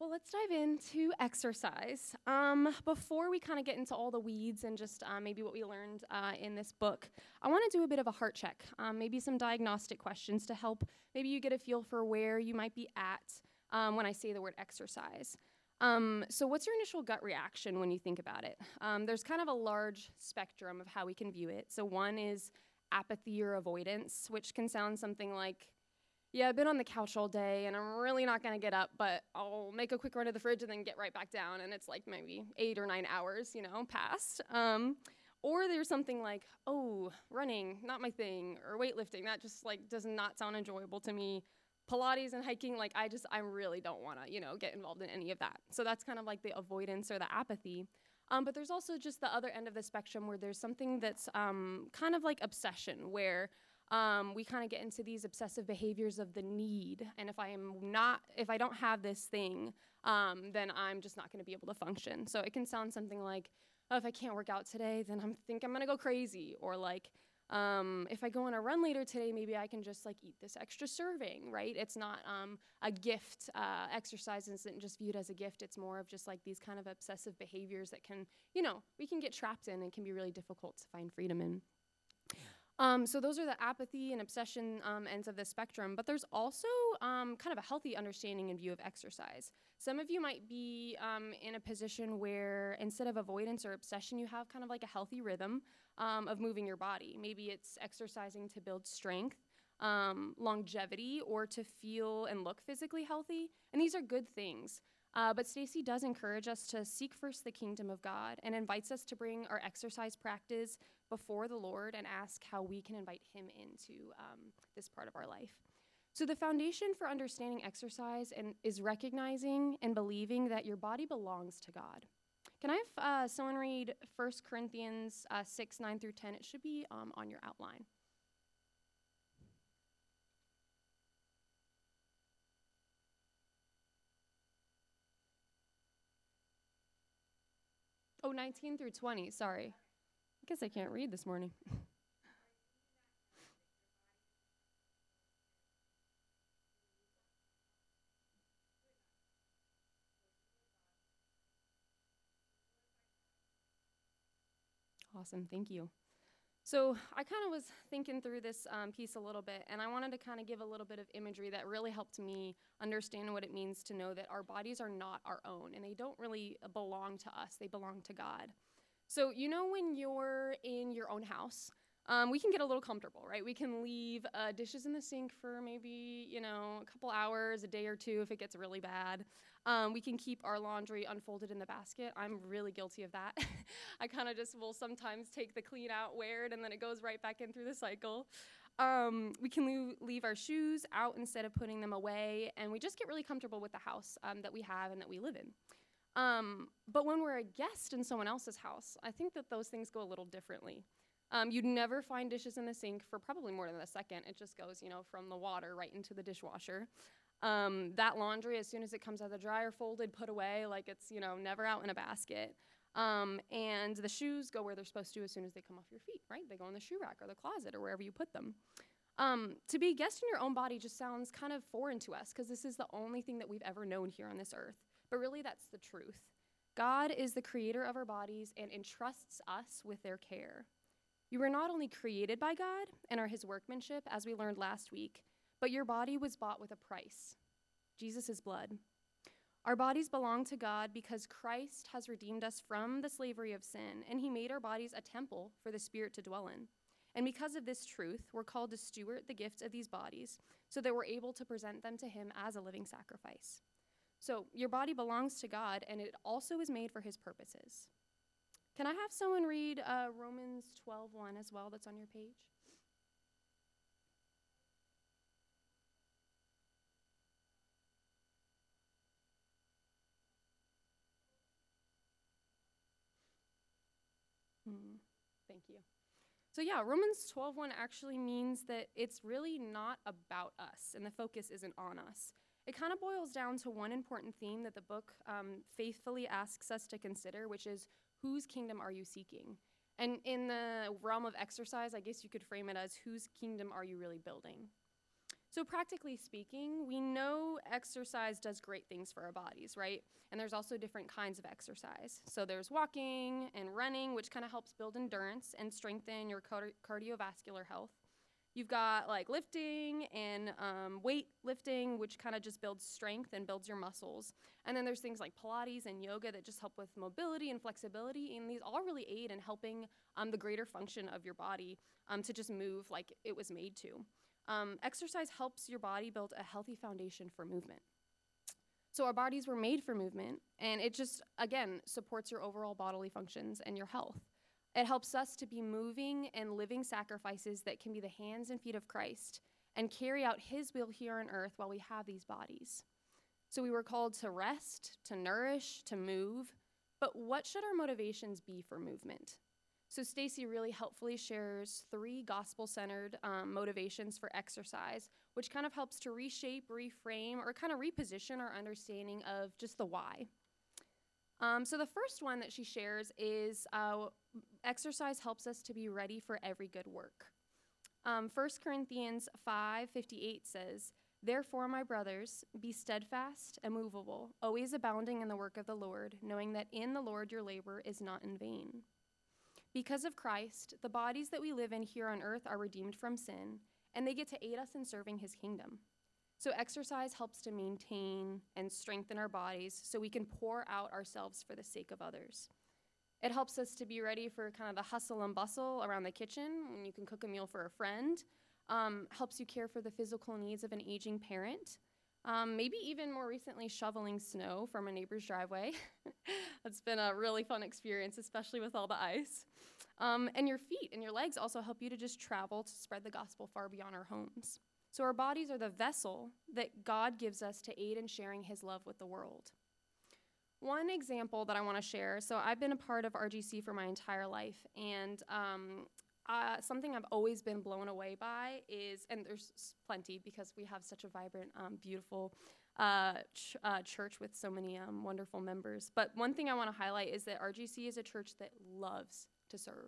Well, let's dive into exercise. Before we kind of get into all the weeds and just maybe what we learned in this book, I want to do a bit of a heart check, maybe some diagnostic questions to help maybe you get a feel for where you might be at when I say the word exercise. So what's your initial gut reaction when you think about it? There's kind of a large spectrum of how we can view it. So one is apathy or avoidance, which can sound something like, yeah, I've been on the couch all day and I'm really not gonna get up, but I'll make a quick run to the fridge and then get right back down, and it's like maybe 8 or 9 hours, passed. Or there's something like, oh, running, not my thing, or weightlifting, that just like does not sound enjoyable to me. Pilates and hiking, like I really don't wanna, get involved in any of that. So that's kind of like the avoidance or the apathy. But there's also just the other end of the spectrum where there's something that's kind of like obsession, where we kind of get into these obsessive behaviors of the need. And if I don't have this thing, then I'm just not going to be able to function. So it can sound something like, oh, if I can't work out today, then I think I'm going to go crazy. Or like, if I go on a run later today, maybe I can just like eat this extra serving, right? It's not a gift. Exercise isn't just viewed as a gift. It's more of just like these kind of obsessive behaviors that can, we can get trapped in and can be really difficult to find freedom in. So those are the apathy and obsession ends of the spectrum, but there's also kind of a healthy understanding and view of exercise. Some of you might be in a position where instead of avoidance or obsession, you have kind of like a healthy rhythm of moving your body. Maybe it's exercising to build strength, longevity, or to feel and look physically healthy, and these are good things. But Stacy does encourage us to seek first the kingdom of God and invites us to bring our exercise practice before the Lord and ask how we can invite him into this part of our life. So the foundation for understanding exercise is recognizing and believing that your body belongs to God. Can I have someone read 1 Corinthians 6, 9 through 10? It should be on your outline. Oh, 19 through 20, sorry. I guess I can't read this morning. Awesome, thank you. So I kind of was thinking through this piece a little bit, and I wanted to kind of give a little bit of imagery that really helped me understand what it means to know that our bodies are not our own, and they don't really belong to us, they belong to God. So when you're in your own house, we can get a little comfortable, right? We can leave dishes in the sink for maybe, a couple hours, a day or two if it gets really bad. We can keep our laundry unfolded in the basket. I'm really guilty of that. I kind of just will sometimes take the clean out, wear it, and then it goes right back in through the cycle. We can leave our shoes out instead of putting them away, and we just get really comfortable with the house that we have and that we live in. But when we're a guest in someone else's house, I think that those things go a little differently. You'd never find dishes in the sink for probably more than a second. It just goes, from the water right into the dishwasher. That laundry, as soon as it comes out of the dryer, folded, put away, like it's, never out in a basket. And the shoes go where they're supposed to as soon as they come off your feet, right? They go in the shoe rack or the closet or wherever you put them. To be a guest in your own body just sounds kind of foreign to us because this is the only thing that we've ever known here on this earth. But really, that's the truth. God is the creator of our bodies and entrusts us with their care. You were not only created by God and are his workmanship, as we learned last week, but your body was bought with a price, Jesus' blood. Our bodies belong to God because Christ has redeemed us from the slavery of sin, and he made our bodies a temple for the Spirit to dwell in. And because of this truth, we're called to steward the gifts of these bodies so that we're able to present them to him as a living sacrifice. So your body belongs to God, and it also is made for his purposes. Can I have someone read Romans 12:1 as well that's on your page? Thank you. So yeah, Romans 12:1 actually means that it's really not about us, and the focus isn't on us. It kind of boils down to one important theme that the book faithfully asks us to consider, which is, whose kingdom are you seeking? And in the realm of exercise, I guess you could frame it as, whose kingdom are you really building? So practically speaking, we know exercise does great things for our bodies, right? And there's also different kinds of exercise. So there's walking and running, which kind of helps build endurance and strengthen your cardiovascular health. You've got like lifting and weight lifting, which kind of just builds strength and builds your muscles. And then there's things like Pilates and yoga that just help with mobility and flexibility. And these all really aid in helping the greater function of your body to just move like it was made to. Exercise helps your body build a healthy foundation for movement. So our bodies were made for movement, and it just, again, supports your overall bodily functions and your health. It helps us to be moving and living sacrifices that can be the hands and feet of Christ and carry out his will here on earth while we have these bodies. So we were called to rest, to nourish, to move, but what should our motivations be for movement? So Stacy really helpfully shares 3 gospel-centered motivations for exercise, which kind of helps to reshape, reframe, or kind of reposition our understanding of just the why. So the first one that she shares is exercise helps us to be ready for every good work. 1 Corinthians 5:58 says, "Therefore, my brothers, be steadfast, immovable, always abounding in the work of the Lord, knowing that in the Lord your labor is not in vain." Because of Christ, the bodies that we live in here on earth are redeemed from sin, and they get to aid us in serving his kingdom. So exercise helps to maintain and strengthen our bodies so we can pour out ourselves for the sake of others. It helps us to be ready for kind of the hustle and bustle around the kitchen when you can cook a meal for a friend. Helps you care for the physical needs of an aging parent. Maybe even more recently, shoveling snow from a neighbor's driveway. That's been a really fun experience, especially with all the ice. And your feet and your legs also help you to just travel to spread the gospel far beyond our homes. So our bodies are the vessel that God gives us to aid in sharing his love with the world. One example that I want to share, so I've been a part of RGC for my entire life, and something I've always been blown away by is, and there's plenty because we have such a vibrant, beautiful church with so many wonderful members. But one thing I want to highlight is that RGC is a church that loves to serve.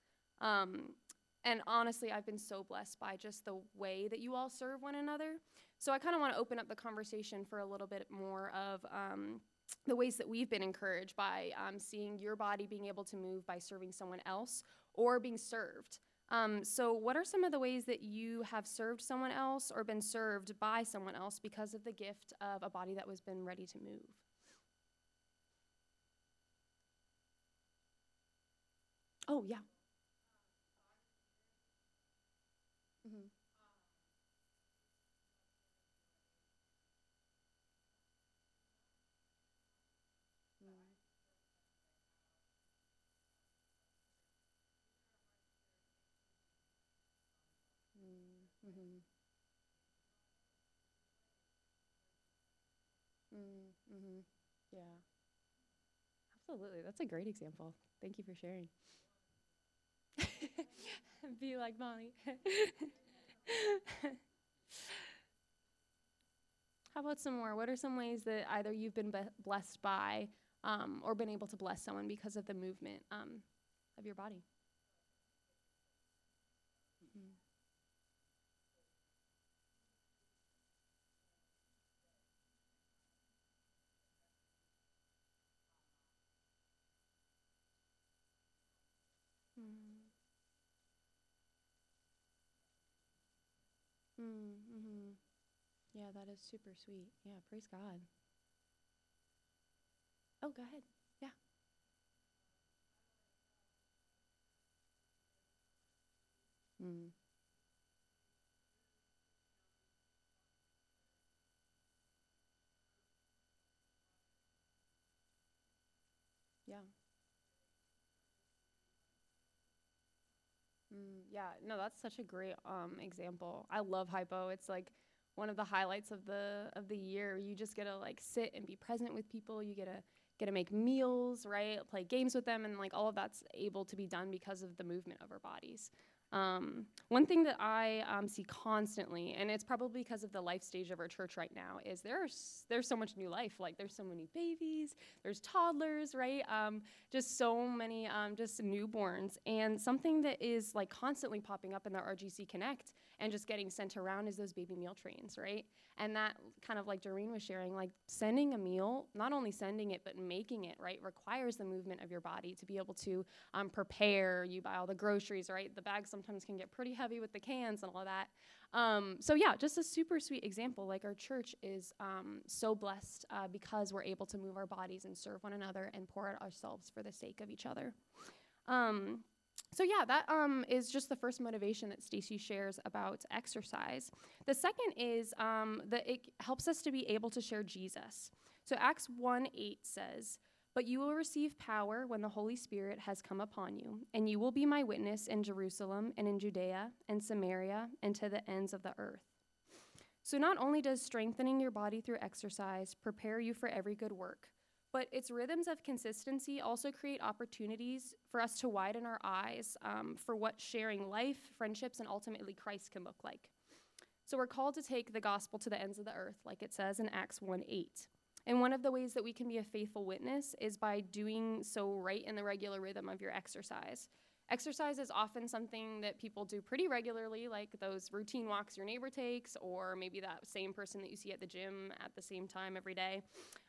And honestly, I've been so blessed by just the way that you all serve one another. So I kind of want to open up the conversation for a little bit more of the ways that we've been encouraged by seeing your body being able to move by serving someone else or being served. So what are some of the ways that you have served someone else or been served by someone else because of the gift of a body that was been ready to move? Oh, yeah. Mm-hmm. Mm-hmm. Mm-hmm. Yeah, absolutely. That's a great example. Thank you for sharing. Be like Molly. How about some more? What are some ways that either you've been blessed by or been able to bless someone because of the movement of your body? Mm-hmm. Mm-hmm. Yeah, that is super sweet. Yeah, praise God. Oh, go ahead. Yeah. Mm. Yeah. Yeah, no, that's such a great example. I love hypo. It's like one of the highlights of the year. You just get to like sit and be present with people. You get to make meals, right? Play games with them, and like all of that's able to be done because of the movement of our bodies. One thing that I see constantly, and it's probably because of the life stage of our church right now, is there's so much new life. Like there's so many babies, there's toddlers, right? Just so many just newborns, and something that is like constantly popping up in the RGC Connect and just getting sent around is those baby meal trains, right? And that kind of like Doreen was sharing, like sending a meal, not only sending it, but making it, right, requires the movement of your body to be able to prepare. You buy all the groceries, right? The bags sometimes can get pretty heavy with the cans and all of that. So yeah, just a super sweet example. Like our church is so blessed because we're able to move our bodies and serve one another and pour out ourselves for the sake of each other. So yeah, that is just the first motivation that Stacy shares about exercise. The second is that it helps us to be able to share Jesus. So Acts 1:8 says, "But you will receive power when the Holy Spirit has come upon you, and you will be my witness in Jerusalem and in Judea and Samaria and to the ends of the earth." So not only does strengthening your body through exercise prepare you for every good work, but its rhythms of consistency also create opportunities for us to widen our eyes for what sharing life, friendships, and ultimately Christ can look like. So we're called to take the gospel to the ends of the earth, like it says in Acts 1:8. And one of the ways that we can be a faithful witness is by doing so right in the regular rhythm of your exercise. Exercise is often something that people do pretty regularly, like those routine walks your neighbor takes, or maybe that same person that you see at the gym at the same time every day.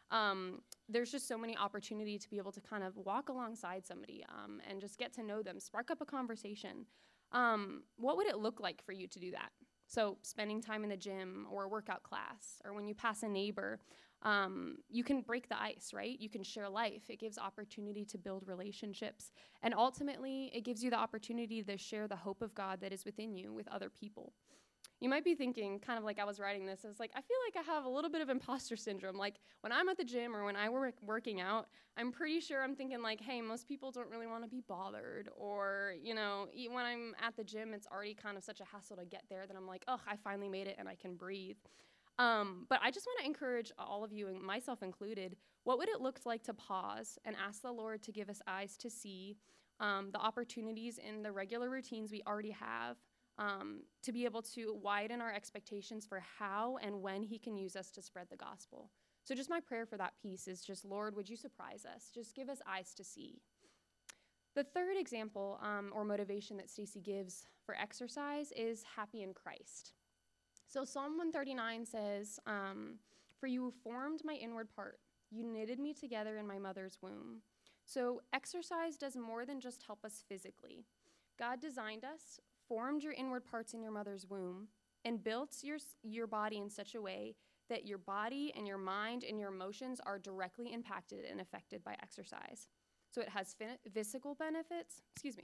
There's just so many opportunities to be able to kind of walk alongside somebody and just get to know them, spark up a conversation. What would it look like for you to do that? So spending time in the gym or a workout class, or when you pass a neighbor, you can break the ice, right? You can share life. It gives opportunity to build relationships. And ultimately, it gives you the opportunity to share the hope of God that is within you with other people. You might be thinking, kind of like I was writing this, I was like, I feel like I have a little bit of imposter syndrome. Like when I'm at the gym or when I working out, I'm pretty sure I'm thinking like, hey, most people don't really want to be bothered. Or, when I'm at the gym, it's already kind of such a hassle to get there that I'm like, oh, I finally made it and I can breathe. But I just want to encourage all of you, and myself included, what would it look like to pause and ask the Lord to give us eyes to see the opportunities in the regular routines we already have, to be able to widen our expectations for how and when he can use us to spread the gospel. So just my prayer for that piece is just, Lord, would you surprise us? Just give us eyes to see. The third example or motivation that Stacy gives for exercise is happy in Christ. So Psalm 139 says, "For you formed my inward part. You knitted me together in my mother's womb." So exercise does more than just help us physically. God designed us, formed your inward parts in your mother's womb, and built your body in such a way that your body and your mind and your emotions are directly impacted and affected by exercise. So it has physical benefits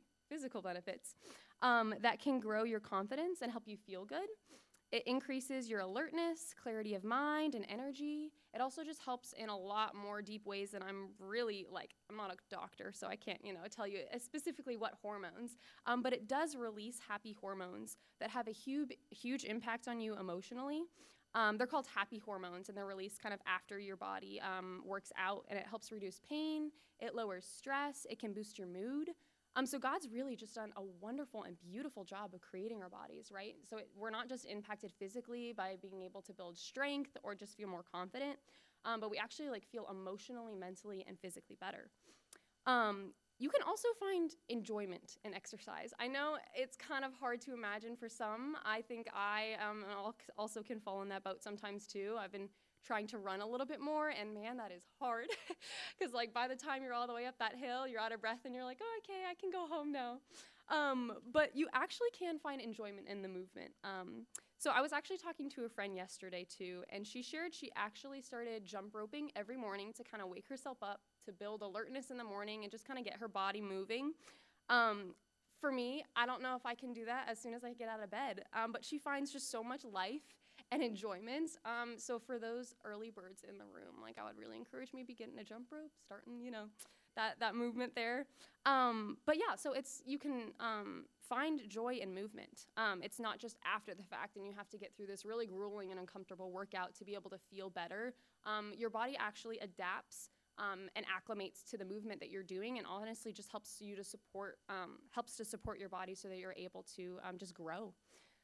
that can grow your confidence and help you feel good. It increases your alertness, clarity of mind, and energy. It also just helps in a lot more deep ways than I'm not a doctor, so I can't, tell you specifically what hormones. But it does release happy hormones that have a huge impact on you emotionally. They're called happy hormones, and they're released kind of after your body works out, and it helps reduce pain. It lowers stress. It can boost your mood. So God's really just done a wonderful and beautiful job of creating our bodies, right? So we're not just impacted physically by being able to build strength or just feel more confident, but we actually feel emotionally, mentally, and physically better. You can also find enjoyment in exercise. I know it's kind of hard to imagine for some. I think I also can fall in that boat sometimes too. I've been trying to run a little bit more, and man, that is hard. Because by the time you're all the way up that hill, you're out of breath, and you're like, oh, okay, I can go home now. But you actually can find enjoyment in the movement. So I was actually talking to a friend yesterday too, and she shared she actually started jump roping every morning to kind of wake herself up, to build alertness in the morning and just kind of get her body moving. For me, I don't know if I can do that as soon as I get out of bed, but she finds just so much life and enjoyment. So for those early birds in the room, I would really encourage maybe getting a jump rope, starting, that movement there. But yeah, so you can find joy in movement. It's not just after the fact and you have to get through this really grueling and uncomfortable workout to be able to feel better. Your body actually adapts and acclimates to the movement that you're doing, and honestly just helps to support your body so that you're able to just grow.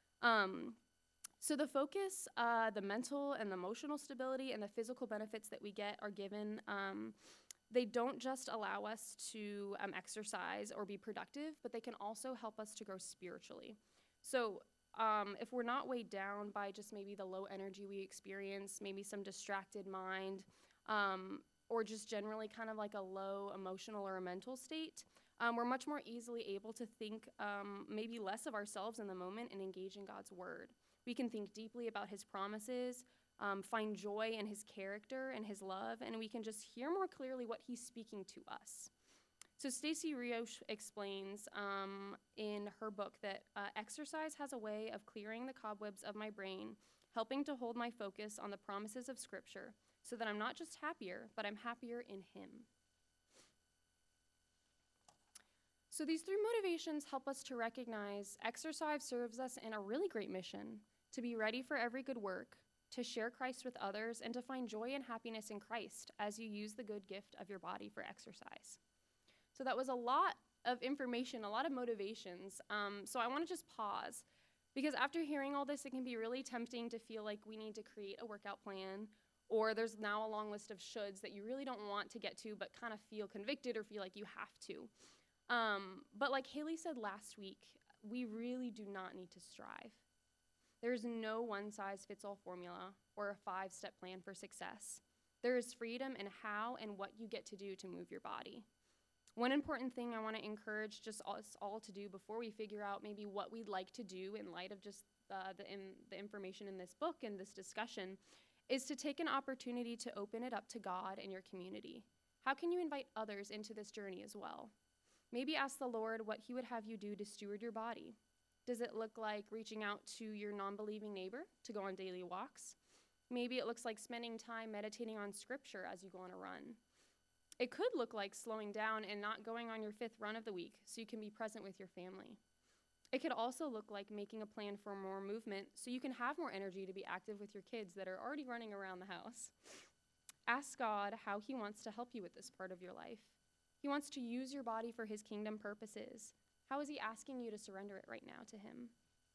So the focus, the mental and the emotional stability and the physical benefits that we get are given. They don't just allow us to exercise or be productive, but they can also help us to grow spiritually. So if we're not weighed down by just maybe the low energy we experience, maybe some distracted mind, or just generally kind of like a low emotional or a mental state, we're much more easily able to think maybe less of ourselves in the moment and engage in God's word. We can think deeply about his promises, find joy in his character and his love, and we can just hear more clearly what he's speaking to us. So Stacey Rioche explains in her book that exercise has a way of clearing the cobwebs of my brain, helping to hold my focus on the promises of Scripture so that I'm not just happier, but I'm happier in him. So these three motivations help us to recognize exercise serves us in a really great mission, to be ready for every good work, to share Christ with others, and to find joy and happiness in Christ as you use the good gift of your body for exercise. So that was a lot of information, a lot of motivations. So I want to just pause, because after hearing all this, it can be really tempting to feel like we need to create a workout plan, or there's now a long list of shoulds that you really don't want to get to, but kind of feel convicted or feel like you have to. But like Haley said last week, we really do not need to strive. There's no one-size-fits-all formula or a 5-step plan for success. There is freedom in how and what you get to do to move your body. One important thing I want to encourage just us all to do before we figure out maybe what we'd like to do in light of just the information in this book and this discussion is to take an opportunity to open it up to God and your community. How can you invite others into this journey as well? Maybe ask the Lord what he would have you do to steward your body. Does it look like reaching out to your non-believing neighbor to go on daily walks? Maybe it looks like spending time meditating on Scripture as you go on a run. It could look like slowing down and not going on your 5th run of the week so you can be present with your family. It could also look like making a plan for more movement so you can have more energy to be active with your kids that are already running around the house. Ask God how he wants to help you with this part of your life. He wants to use your body for his kingdom purposes. How is he asking you to surrender it right now to him?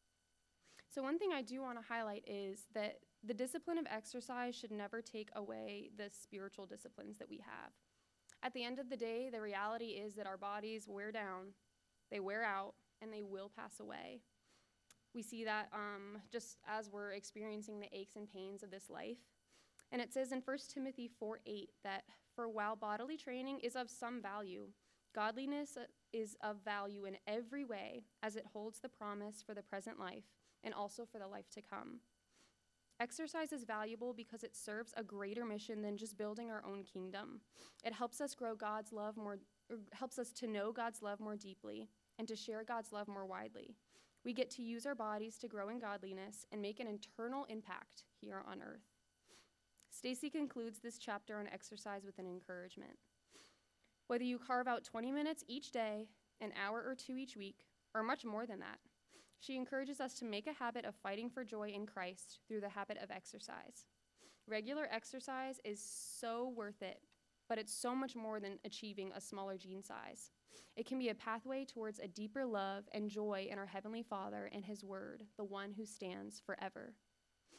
So one thing I do want to highlight is that the discipline of exercise should never take away the spiritual disciplines that we have. At the end of the day, the reality is that our bodies wear down, they wear out, and they will pass away. We see that just as we're experiencing the aches and pains of this life. And it says in 1 Timothy 4:8 that for while bodily training is of some value, godliness is of value in every way, as it holds the promise for the present life and also for the life to come. Exercise is valuable because it serves a greater mission than just building our own kingdom. It helps us grow God's love more, or helps us to know God's love more deeply and to share God's love more widely. We get to use our bodies to grow in godliness and make an eternal impact here on earth. Stacey concludes this chapter on exercise with an encouragement. Whether you carve out 20 minutes each day, an hour or 2 each week, or much more than that, she encourages us to make a habit of fighting for joy in Christ through the habit of exercise. Regular exercise is so worth it, but it's so much more than achieving a smaller gene size. It can be a pathway towards a deeper love and joy in our Heavenly Father and his word, the one who stands forever